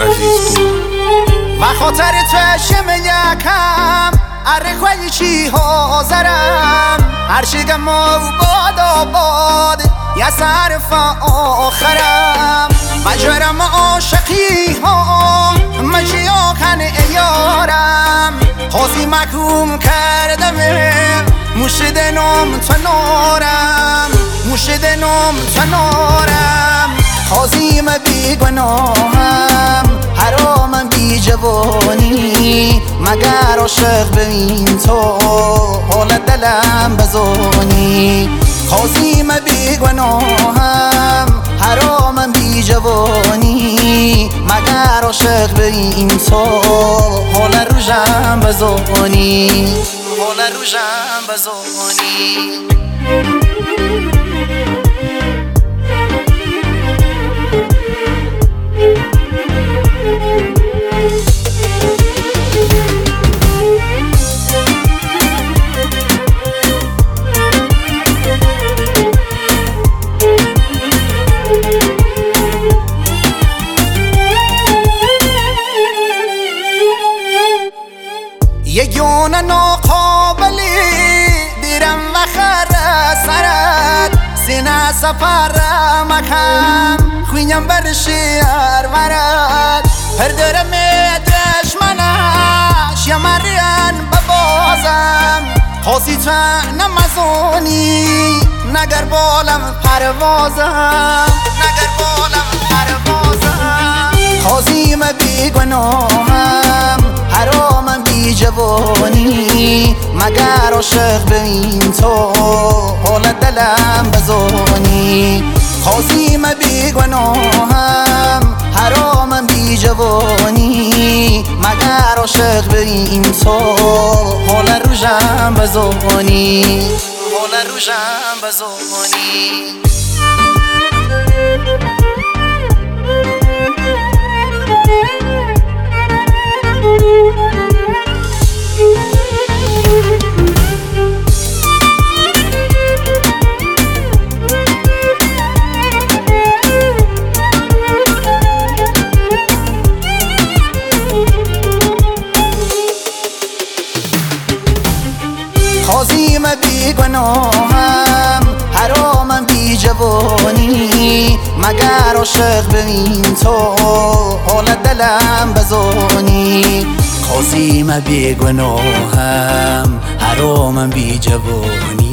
عزیز بود و خاطر تو شم یکم اره چی حاضرم هر شگم و باد آباد یا صرف آخرم مجرم عاشقی ها مجیا کن ایارم خوزی مکوم کردم موشد نام تنارم موشد نام تنارم خوزیم بی گناهم حرامم بی جوانی مگر عاشق ببین تو حال دلم بزانی خوزیم بی گناهم حرامم بی جوانی مگر عاشق ببین تو حال روشم بزانی حال روشم بزانی یگونه ناقابلی دیرم و خر سرد سینه سفر مکم خوینم بر شیر ورد پردرم دشمنش یمرین ببازم خوزی تو نمزونی نگر بالم پروازم نگر بالم پروازم خوزیم بی گناهم حرامم بی جوانی مگر عاشق ببین تو حال دلم بزانی خوزیم بی گناهم حرامم بی جوانی مگر عاشق ببین تو حال روشم بزانی حال روشم بزانی خوزیم بی گناهم حرامم بی جوانی مگر عاشق ببین تو حال دلم بزانی خوزیم بی گناهم حرامم بی جوانی